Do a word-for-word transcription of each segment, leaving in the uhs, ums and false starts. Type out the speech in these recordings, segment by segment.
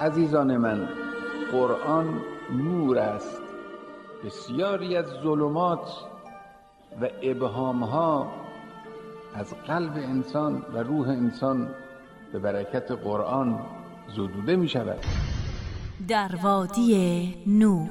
عزیزان من، قرآن نور است. بسیاری از ظلمات و ابهامها از قلب انسان و روح انسان به برکت قرآن زدوده می شود. در وادی نور.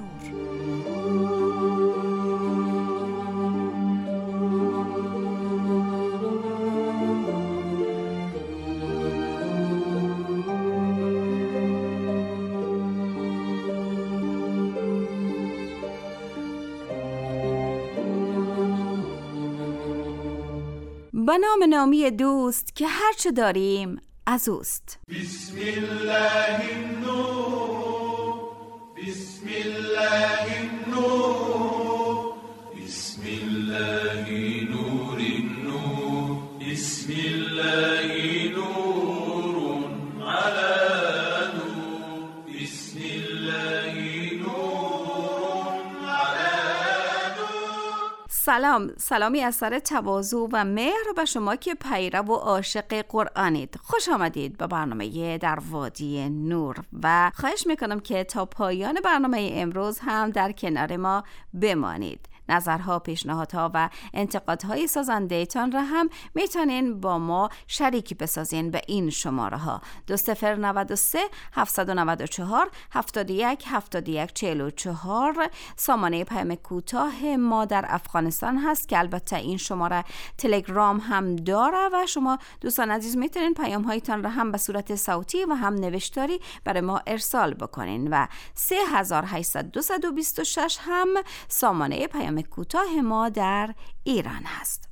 به نام نامی دوست که هرچه داریم از اوست. بسم الله النور، بسم الله النور، بسم الله نور النور، بسم الله نور على نور، بسم الله نور على نور. سلام، سلامی از سر تواضع و مهر به شما که پیرو و عاشق قرآنید. خوش آمدید به برنامه در وادی نور و خواهش میکنم که تا پایان برنامه امروز هم در کنار ما بمانید. نظرها، پیشنهادها و انتقادهای سازنده تان را هم میتونین با ما شریک بسازین به این شماره ها: دو صفر نود و سه هفتصد و نود و چهار هفتاد و یک هفتاد و یک چهل و چهار. سامانه پیام کوتاه ما در افغانستان هست که البته این شماره تلگرام هم داره و شما دوستان عزیز میتونین پیام هایتان را هم به صورت صوتی و هم نوشتاری برای ما ارسال بکنین و سه هزار و هشتصد و بیست و شش هم سامانه پیام کوتاه ما در ایران هست.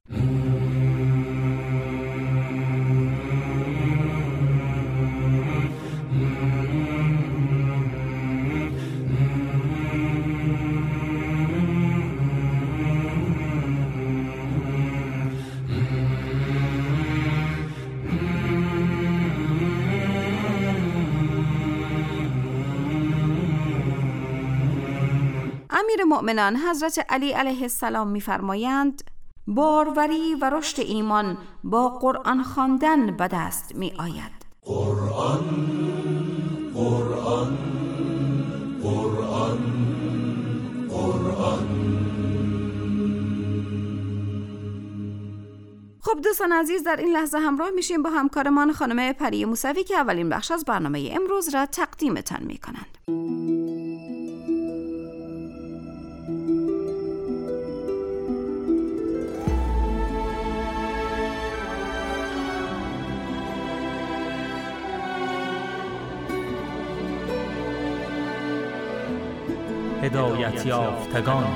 امیر مؤمنان حضرت علی علیه السلام می‌فرمایند باروری و رشد ایمان با قرآن خواندن به دست می‌آید. قرآن قرآن قرآن قرآن. خب دوستان عزیز، در این لحظه همراه میشیم با همکارمان خانم پری موسوی که اولین بخش از برنامه امروز را تقدیمتان می‌کنند. هدایت یافتگان.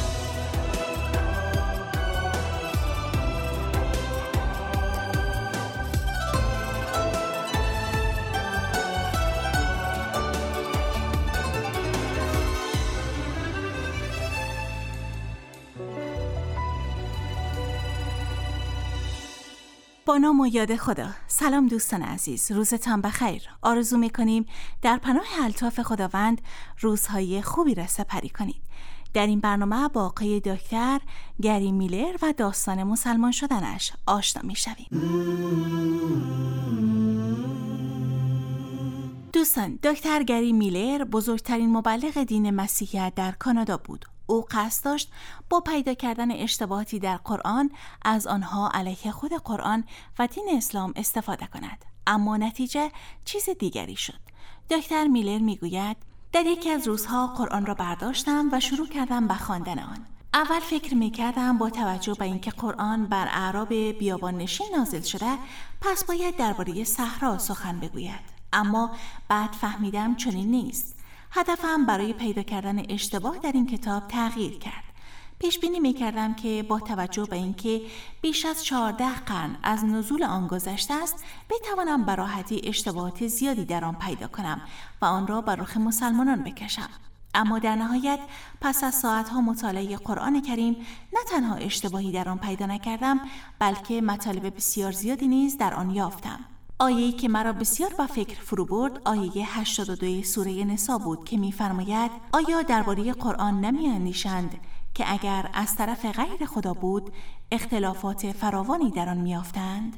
با نام و یاد خدا. سلام دوستان عزیز، روزتان بخیر. آرزو میکنیم در پناه الطاف خداوند روزهای خوبی را سپری کنید. در این برنامه با آقای دکتر گری میلر و داستان مسلمان شدنش آشنا میشویم. دوستان، دکتر گری میلر بزرگترین مبلغ دین مسیحیت در کانادا بود. او قصد داشت با پیدا کردن اشتباهاتی در قرآن از آنها علیه خود قرآن و دین اسلام استفاده کند، اما نتیجه چیز دیگری شد. دکتر میلر میگوید در یکی از روزها قرآن را برداشتم و شروع کردم به خواندن آن. اول فکر میکردم با توجه به اینکه قرآن بر اعراب بیابان نشین نازل شده پس باید درباره صحرا سخن بگوید، اما بعد فهمیدم چنین نیست. هدفم برای پیدا کردن اشتباه در این کتاب تغییر کرد. پیش بینی می‌کردم که با توجه به اینکه بیش از چهارده قرن از نزول آن گذشته است، بتوانم به راحتی اشتباهات زیادی در آن پیدا کنم و آن را بر رخ مسلمانان بکشم. اما در نهایت پس از ساعتها مطالعه قرآن کریم نه تنها اشتباهی در آن پیدا نکردم، بلکه مطالب بسیار زیادی نیز در آن یافتم. آیه‌ای که مرا بسیار به فکر فرو برد آیه هشتاد و دو سوره نساء بود که می‌فرماید آیا درباره قرآن نمی‌اندیشند که اگر از طرف غیر خدا بود اختلافات فراوانی در آن می‌یافتند؟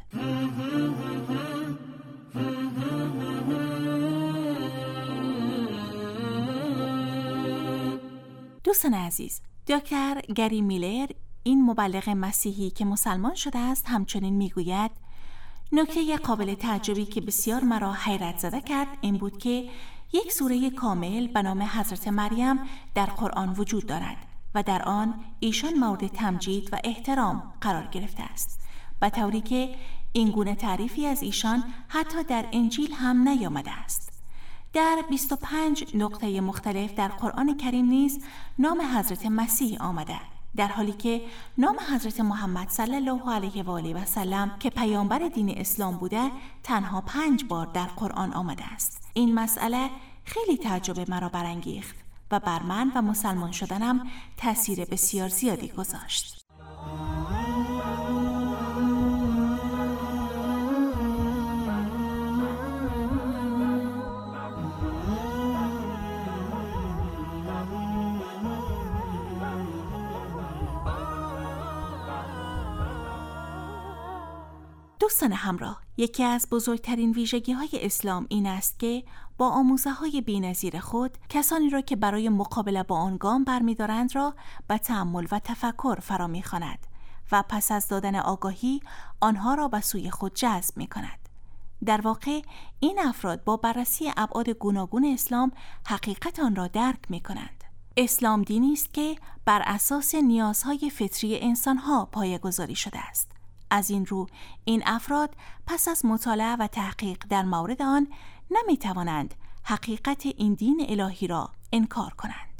دوستان عزیز، دکتر گری میلر، این مبلغ مسیحی که مسلمان شده است، همچنین میگوید نکته قابل تعجبی که بسیار مرا حیرت زده کرد این بود که یک سوره کامل به نام حضرت مریم در قرآن وجود دارد و در آن ایشان مورد تمجید و احترام قرار گرفته است، به طوری که این گونه تعریفی از ایشان حتی در انجیل هم نیامده است. در بیست و پنج نقطه مختلف در قرآن کریم نیز نام حضرت مسیح آمده، در حالی که نام حضرت محمد صلی الله علیه و آله و سلم که پیامبر دین اسلام بوده تنها پنج بار در قرآن آمده است. این مسئله خیلی تعجب مرا برانگیخت و بر من و مسلمان شدنم تأثیر بسیار زیادی گذاشت. دوستان همراه، یکی از بزرگترین ویژگی‌های اسلام این است که با آموزه‌های بی‌نظیر خود کسانی را که برای مقابله با آن گام برمی‌دارند را به تأمل و تفکر فرا می‌خواند و پس از دادن آگاهی آنها را به سوی خود جذب می‌کند. در واقع این افراد با بررسی ابعاد گوناگون اسلام حقیقت آن را درک می‌کنند. اسلام دینی است که بر اساس نیازهای فطری انسان‌ها پایه‌گذاری شده است. از این رو این افراد پس از مطالعه و تحقیق در مورد آن نمی توانند حقیقت این دین الهی را انکار کنند.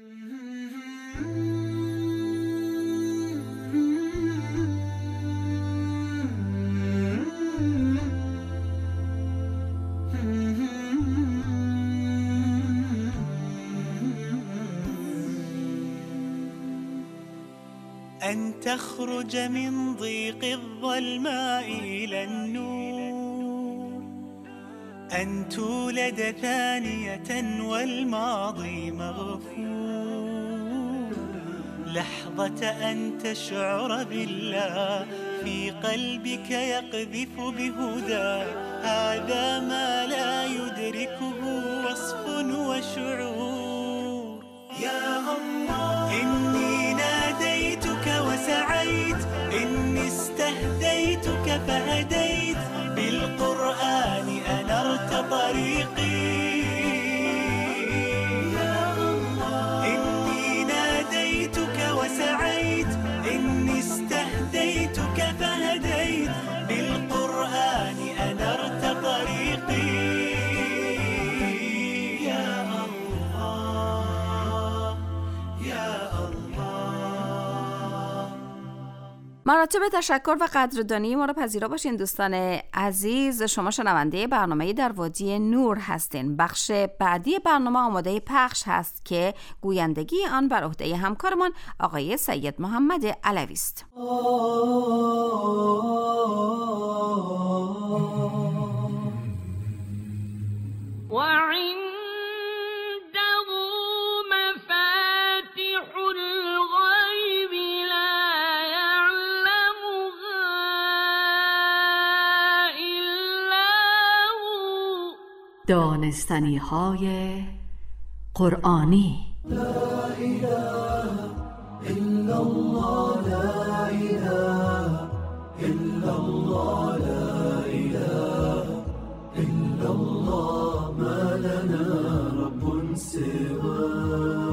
أن تخرج من ضيق الظلماء إلى النور، أن تولد ثانية والماضي مغفور، لحظة أن تشعر بالله في قلبك يقذف بهدى، هذا ما لا يدركه وصف وشعور. يا الله إني ناديتك وسعيت، إني استهديتك فهديت، بالقرآن أنرت طريقي. يا الله إني ناديتك وسعيت، إني استهديتك فهديت، بالقرآن أنرت طريقي. يا الله يا مراتب تشکر و قدردانی ما را پذیرا باشین دوستان عزیز. شما شنونده برنامه در وادی نور هستین. بخش بعدی برنامه آماده پخش هست که گویندگی آن بر عهده همکارمان آقای سید محمد علوی است. دانستنی های قرآنی. لا اله الا الله، لا اله الا الله، لا اله الا الله، ما لنا رب سواه.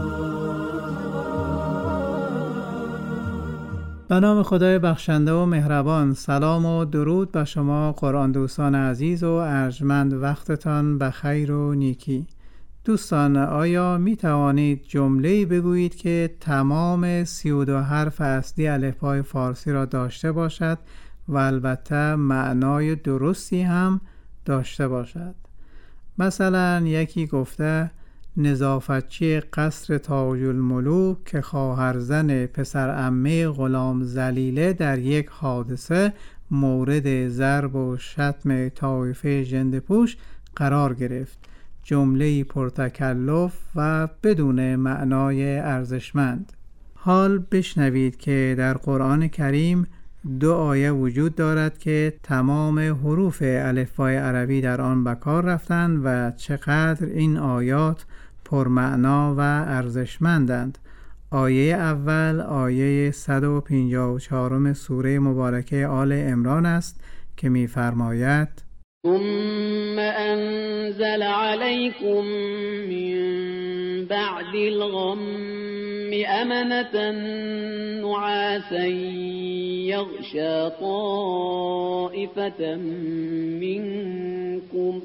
به نام خدای بخشنده و مهربان. سلام و درود به شما قرآن دوستان عزیز و ارجمند. وقتتان بخیر و نیکی. دوستان، آیا می توانید جمله‌ای بگویید که تمام سی و دو حرف اصلی الفبای فارسی را داشته باشد و البته معنای درستی هم داشته باشد؟ مثلا یکی گفته نظافتچی قصر تاج الملوک که خواهرزن پسر عمه غلام ذلیله در یک حادثه مورد ضرب و شتم طایفه ژنده‌پوش قرار گرفت. جمله‌ای پرتکلف و بدون معنای ارزشمند. حال بشنوید که در قرآن کریم دو آیه وجود دارد که تمام حروف الفبای عربی در آن به کار رفتند و چقدر این آیات پرمعنا و ارزشمندند. آیه اول آیه صد و پنجاه و چهار سوره مبارکه آل عمران است که می‌فرماید ثم انزل عليكم من بعد الغم امنة نعاسا يغشى طائفة منكم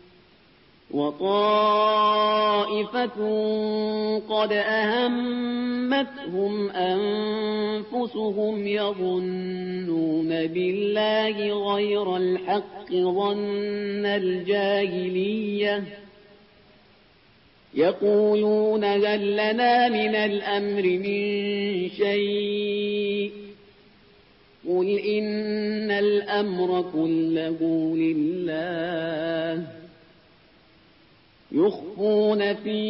وطائفة قد أهمتهم أنفسهم يظنون بالله غير الحق ظن الجاهلية يقولون هل لنا من الأمر من شيء قل إن الأمر كله لله يخفون في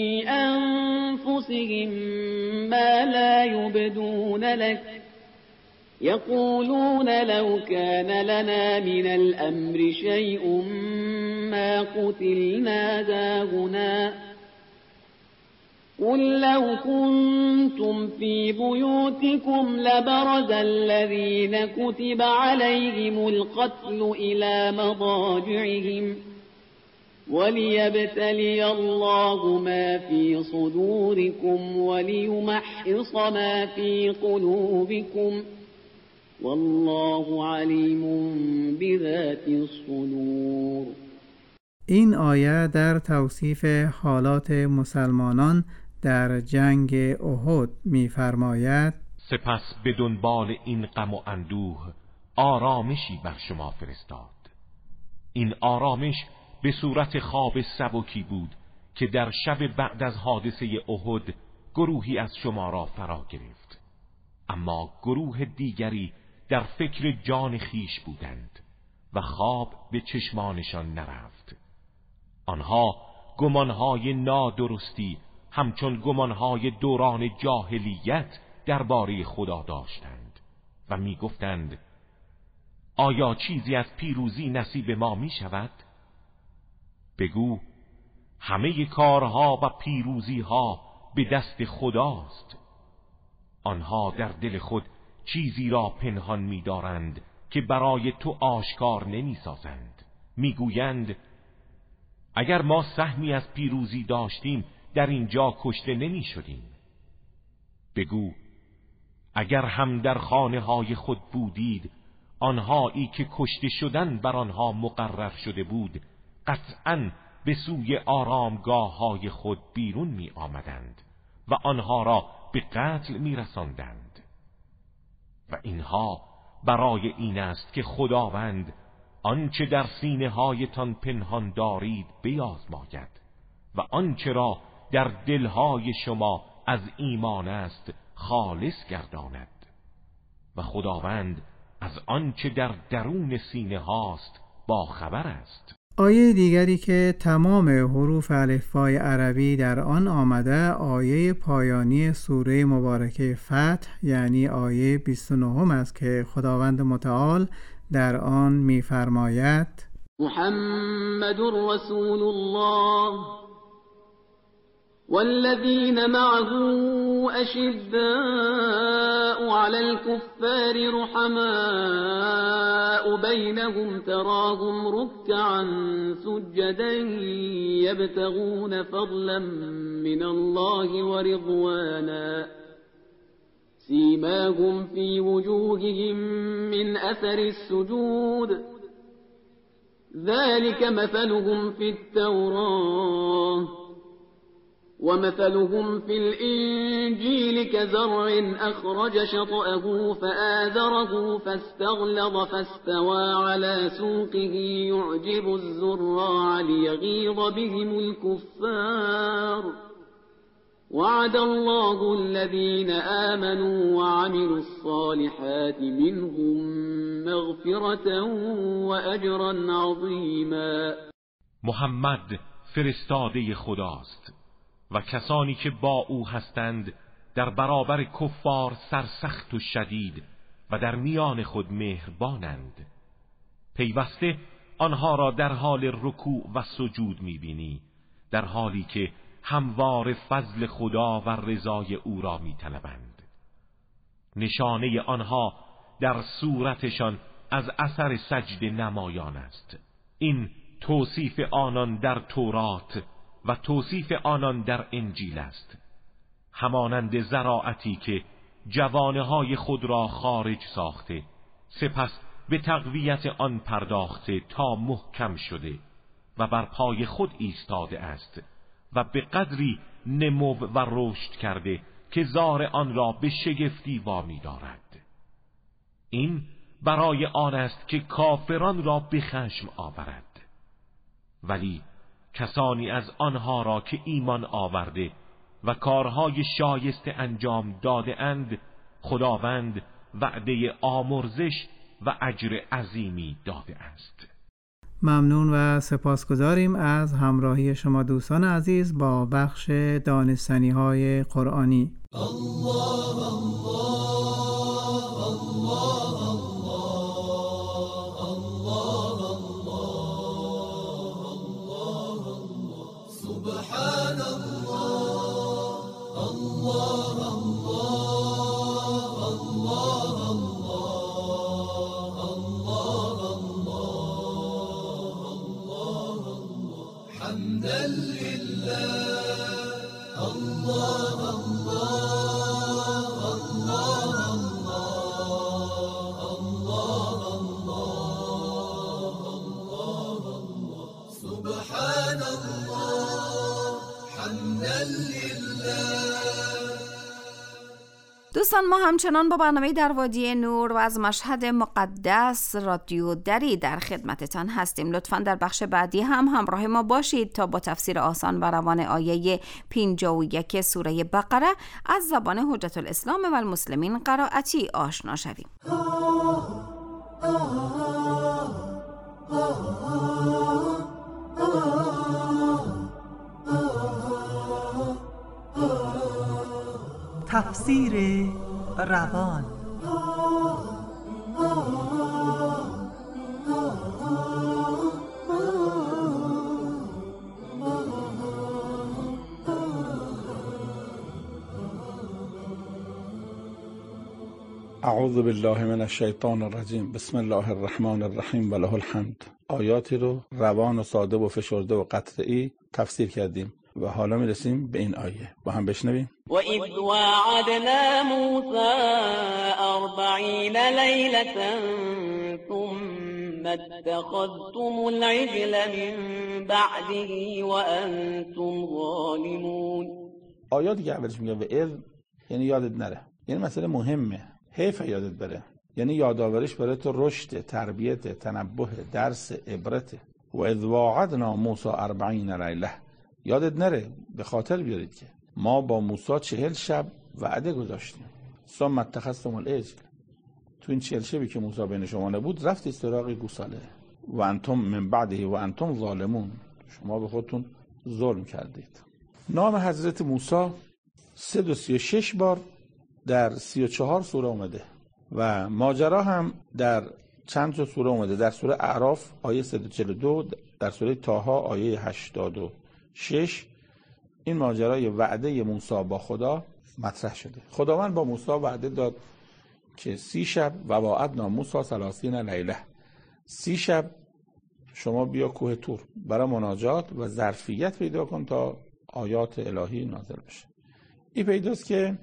أنفسهم ما لا يبدون لك يقولون لو كان لنا من الأمر شيء ما قتلنا هاهنا قل لو كنتم في بيوتكم لبرز الذين كتب عليهم القتل إلى مضاجعهم وليبتلي الله ما في صدوركم وليمحص ما في قلوبكم والله علیم بذات الصدور. این آیه در توصیف حالات مسلمانان در جنگ احد می‌فرماید سپس به دنبال این غم و اندوه آرامشی بر شما فرستاد. این آرامش به صورت خواب سبکی بود که در شب بعد از حادثه احد گروهی از شما را فرا گرفت، اما گروه دیگری در فکر جان خیش بودند و خواب به چشمانشان نرفت. آنها گمانهای نادرستی همچون گمانهای دوران جاهلیت درباره خدا داشتند و می گفتند آیا چیزی از پیروزی نصیب ما می شود؟ بگو همه کارها و پیروزیها به دست خداست. آنها در دل خود چیزی را پنهان می دارند که برای تو آشکار نمی سازند. می گویند اگر ما سهمی از پیروزی داشتیم در اینجا کشته نمی شدیم. بگو اگر هم در خانه های خود بودید آنهایی که کشته شدن بر آنها مقرر شده بود قطعاً به سوی آرامگاه های خود بیرون می آمدند و آنها را به قتل می رساندند. و اینها برای این است که خداوند آنچه در سینه هایتان پنهان دارید بیازماید و آنچه را در دلهای شما از ایمان است خالص گرداند و خداوند از آنچه در درون سینه هاست با خبر است. آیه دیگری که تمام حروف الفبای عربی در آن آمده آیه پایانی سوره مبارکه فتح یعنی آیه بیست و نه است که خداوند متعال در آن می‌فرماید محمد رسول الله والذين معه أشداء على الكفار رحماء بينهم تراهم ركعا سجدا يبتغون فضلا من الله ورضوانا سيماهم في وجوههم من أثر السجود ذلك مثلهم في التوراة ومثلهم في الإنجيل كزرع أخرج شطأه فآذره فاستغلظ فاستوى على سوقه يعجب الزراع ليغيظ بهم الكفار وعد الله الذين آمنوا وعملوا الصالحات منهم مغفرة وأجرا عظيما. محمد فرستاده خداست و کسانی که با او هستند در برابر کفار سرسخت و شدید و در میان خود مهربانند. پیوسته آنها را در حال رکوع و سجود می‌بینی، در حالی که هموار فضل خدا و رضای او را می طلبند. نشانه آنها در صورتشان از اثر سجده نمایان است. این توصیف آنان در تورات و توصیف آنان در انجیل است. همانند زراعتی که جوانه‌های خود را خارج ساخته، سپس به تقویت آن پرداخته تا محکم شده و بر پای خود ایستاده است و به قدری نمو و رشد کرده که زار آن را به شگفتی وامی دارد. این برای آن است که کافران را به خشم آورد. ولی کسانی از آنها را که ایمان آورده و کارهای شایسته انجام داده اند، خداوند وعده آمرزش و اجر عظیمی داده است. ممنون و سپاسگزاریم از همراهی شما دوستان عزیز با بخش دانستنی های قرآنی. الله الله الله الله الله الله سبحان الله الله دوستان، ما همچنان با برنامه در وادی نور و از مشهد مقدس رادیو دری در خدمتتان هستیم. لطفاً در بخش بعدی هم همراه ما باشید تا با تفسیر آسان و روان آیه پنجاه و یک سوره بقره از زبان حجت الاسلام و المسلمین قرائتی آشنا شویم. تفسیر روان. اعوذ بالله من الشیطان الرجیم. بسم الله الرحمن الرحیم و له الحمد. آیاتی رو روان و ساده و فشرده و قطعی تفسیر کردیم و حالا میرسیم به این آیه. با هم بشنویم. و اذ وعدنا موسی اربعین لیلة ثم اتخذتم العجل من بعده و انتم ظالمون. آیاتی که اولش میگه و اذ یعنی یادت نره، یعنی مسئله مهمه، حیف یادت بره، یعنی یادآوریش برای تو رشد، تربیت، تنبه، درس، عبرت. و اذ وعدنا موسی اربعین لیلة، یادت نره، به خاطر بیارید که ما با موسی چهل شب وعده گذاشتیم. ثم اتخذتم العجل، تو این چهل شبی که موسی بین شما نبود رفتید سراغ گوساله. و انتم من بعده و انتم ظالمون، شما به خودتون ظلم کردید. نام حضرت موسی صد و سی و شش بار در سی و چهار سوره اومده و ماجرا هم در چند تا سوره اومده. در سوره اعراف آیه صد و چهل و دو، در سوره طه آیه هشتاد و شش این ماجرای وعده موسی با خدا مطرح شده. خداوند با موسی وعده داد که سی شب و وعدنا موسی ثلاثین لیله، سی شب شما بیا کوه طور برای مناجات و ظرفیت پیدا کن تا آیات الهی نازل بشه. این پیداست که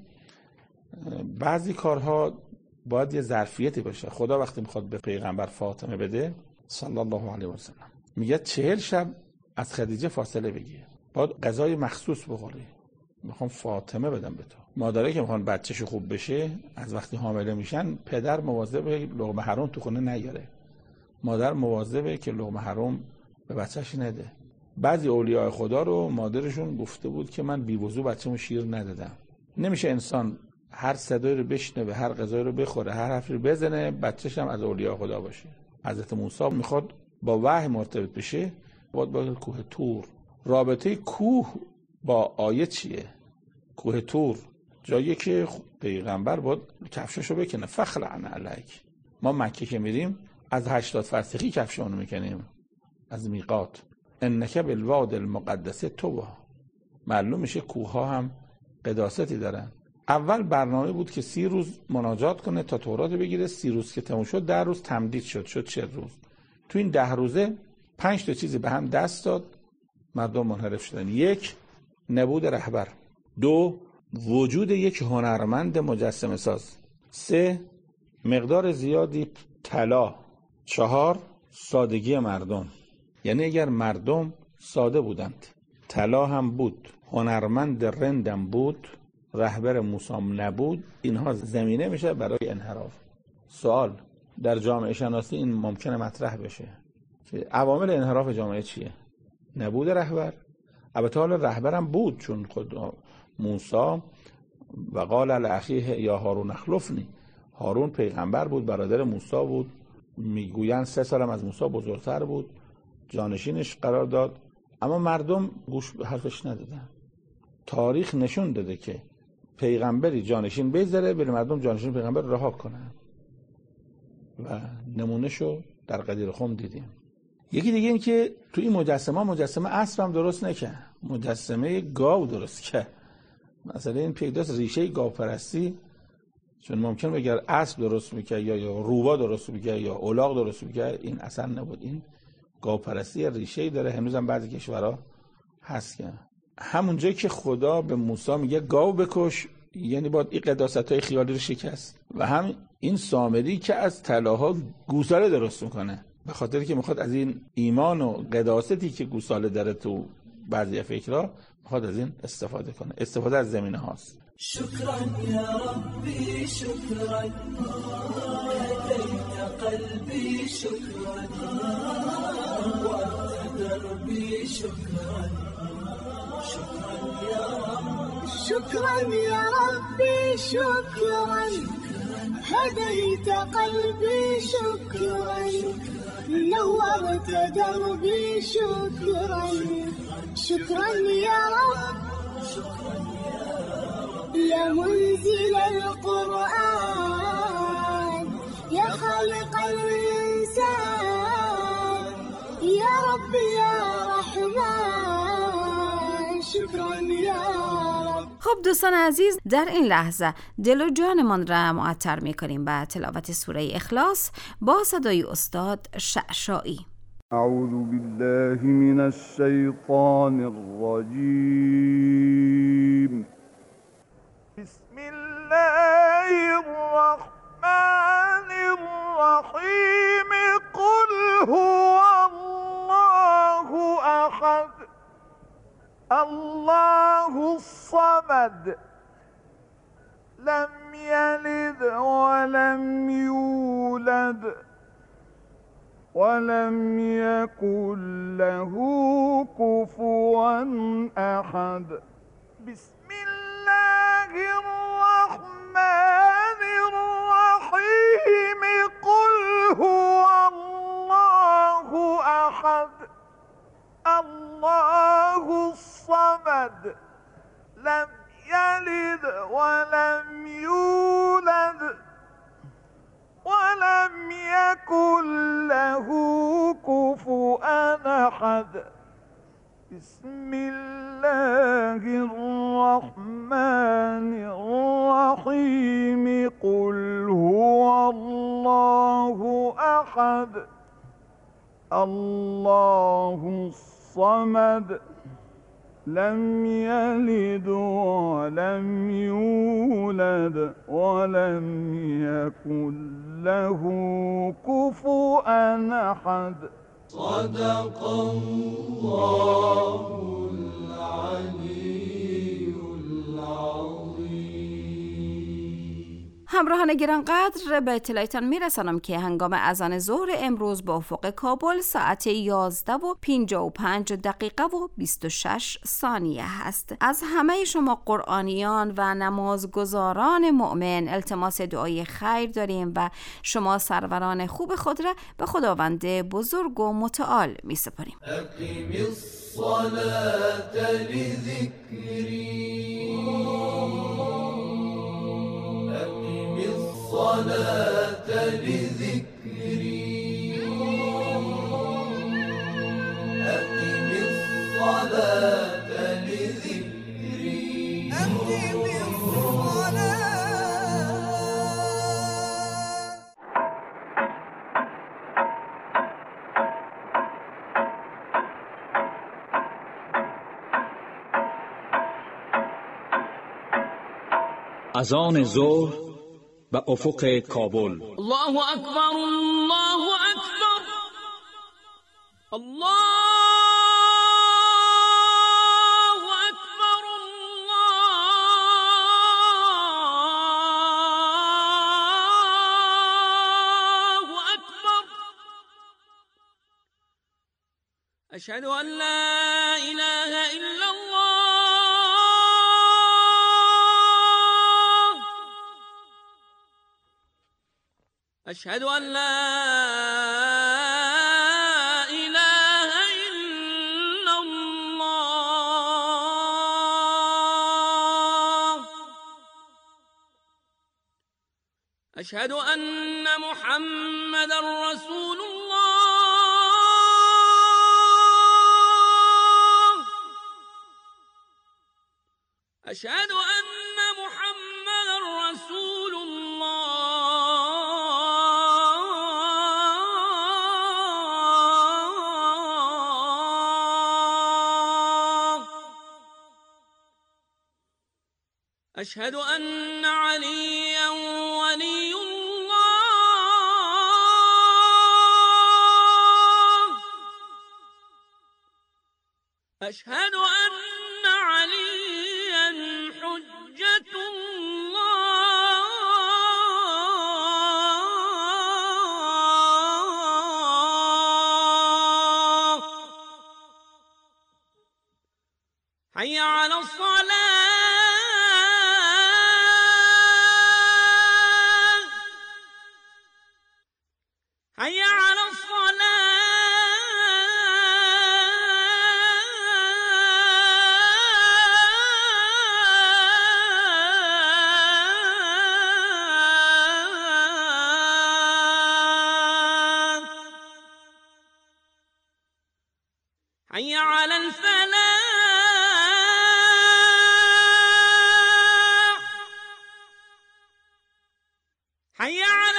بعضی کارها باید یه ظرفیتی باشه. خدا وقتی میخواد به پیغمبر فاطمه بده صلی الله علیه و سلم میگه چهل شب از خدیجه فاصله بگیر، باید غذای مخصوص بخوری، میخوام فاطمه بدم به تو. مادرایی که میخوان بچه‌ش خوب بشه از وقتی حامله میشن پدر مواظبه لقمه حرام تو خونه نیاره، مادر مواظبه که لقمه حرام به بچه‌ش نده. بعضی اولیاء خدا رو مادرشون گفته بود که من بی وضو بچه‌مو شیر ندادم. نمیشه انسان هر صدایی رو بشنوه، هر غذایی رو بخوره، هر حرفی رو بزنه بچه‌ش هم از اولیاء خدا باشه. حضرت موسی میخواد با وحی مرتبط بشه، باید با کوه طور. رابطه کوه با آیه چیه؟ کوه طور جایی که پیغمبر باید کفششو بکنه. فخلعن علیک. ما مکه که میریم از هشتاد فرسخی کفشونو میکنیم از میقات. انک بالواد المقدس طوی، معلوم میشه کوه ها هم قداستی دارن. اول برنامه بود که سی روز مناجات کنه تا تورات بگیره. سی روز که تموم شد ده روز تمدید شد، شد چهل روز. تو این ده روزه پنج تا چیزی به هم دست داد، مردم منحرف شدن. یک، نبود رهبر. دو، وجود یک هنرمند مجسمه ساز. سه، مقدار زیادی طلا. چهار، سادگی مردم. یعنی اگر مردم ساده بودند، طلا هم بود، هنرمند رندم بود، رهبر موسام نبود، اینها زمینه میشه برای انحراف. سوال در جامعه شناسی این ممکنه مطرح بشه که عوامل انحراف جامعه چیه؟ نبود رهبر. البته حالا رهبرم بود، چون خود موسی و قال لاخیه یا هارون اخلفنی، هارون پیغمبر بود، برادر موسی بود، میگویند سه سالم از موسی بزرگتر بود، جانشینش قرار داد، اما مردم گوش به حرفش ندادن. تاریخ نشون داده که پیغمبری جانشین بذاره، بله مردم جانشین پیغمبر رها کنن و نمونهشو در قدیر خم دیدیم. یکی دیگه این که تو این مجسمه مجسمه اسب هم درست نکرد، مجسمه گاو درست کرد. مثلا این پیداست ریشه گاو پرستی، چون ممکن بگر اسب درست میکرد یا یا روبا درست میکرد یا الاغ درست میکرد، این اصلا نبود. این گاو پرستی ریشه‌ای داره، هنوز هم بعضی کشورها هست که همون جایی که خدا به موسی میگه گاو بکش، یعنی باید این قداست‌های خیالی رو شکست. و هم این سامری که از طلاها گوساله درست میکنه، به خاطر که میخواد از این ایمان و قداستی که گوساله داره تو بعضی فکرها، میخواد از این استفاده کنه. استفاده از زمینه هاست. شكرا يا ربي شكرا هديت قلبي شكرا وأنت دربي شكرا شكرا يا رب شكرا يا ربي شكرا هديت قلبي شكرا نورت دربي شكرا شكرا يا رب يا منزل القرآن يا خالق الإنسان يا رب يا رحمن شكرا يا رب. خب دوستان عزیز، در این لحظه دل و جانمان را معطر می‌کنیم به تلاوت سوره اخلاص با صدای استاد شعشاعی. اعوذ بالله من الشیطان الرجیم. بسم الله الرحمن الرحیم. قل هو الله احد الله الصمد لم يلد ولم يولد ولم يكن له كفوا احد. بسم الله الرحمن الرحيم. قل هو الله أحد الله الصمد لم يلد ولم يولد ولم يكن له كفوا أحد. بسم الله الرحمن الرحيم. قل هو الله أحد الله الصمد لم يلد ولم يولد ولم يكن له كفوا أحد. صدق الله العلي العظيم. همراهان گرانقدر، به اطلاعتان میرسانم که هنگام اذان ظهر امروز با افق کابل ساعت یازده و پنجاه و پنج دقیقه و بیست و شش ثانیه هست. از همه شما قرآنیان و نمازگزاران مؤمن التماس دعای خیر داریم و شما سروران خوب خود را به خداوند بزرگ و متعال می سپاریم. اقیم الصلاة لذکری الصلاة لذكري أقم الصلاة لذكري اذان ظهر به افق کابل. الله اکبر، الله اکبر، الله اکبر، الله اکبر. اشهد ان لا اله الا الله، اشهد ان لا اله الا الله، اشهد ان محمدا رسول الله، اشهد ان محمدا رسول الله، اشهد ان عليا ولي الله، اشهد ان عليا حجة الله. حي على الصلاة، حي على الصلاة، حي على الفلاح، حي على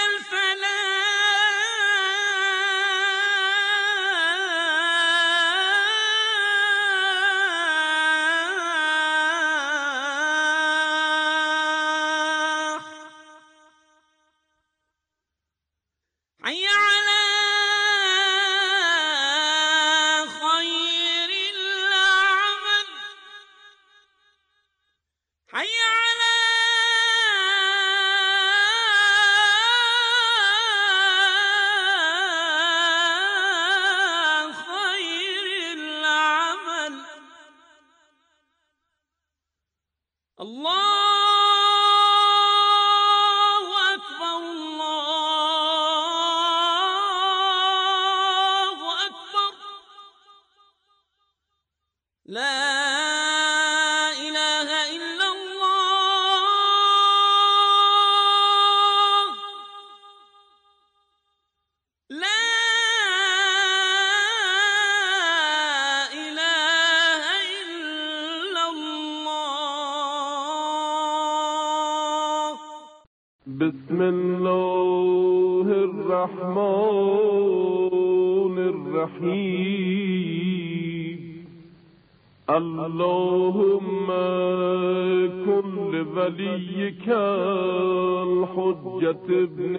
الفلاح، حي على خير العمل، حي على خير العمل. الله أكبر، الله أكبر، لا إله إلا الله، لا إله إلا الله. بسم الله الرحمن الرحيم. اللهم كن لوليك الحجة ابن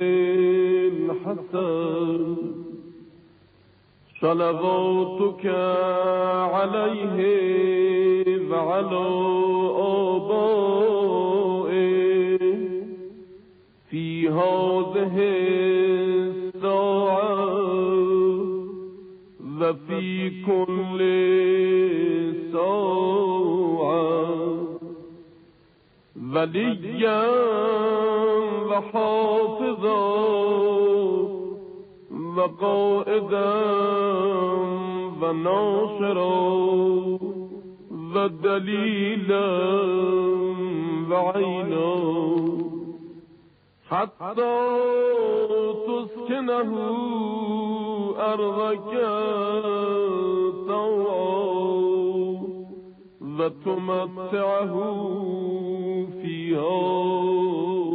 الحسن صلواتك عليه وعلى آبائه في هذه الساعة وفي كل ساعة وليا وحافظا وقائدا وناصرا ودليلا وعينا حتى تسكنه أرضك طوعا وتمتعه فيها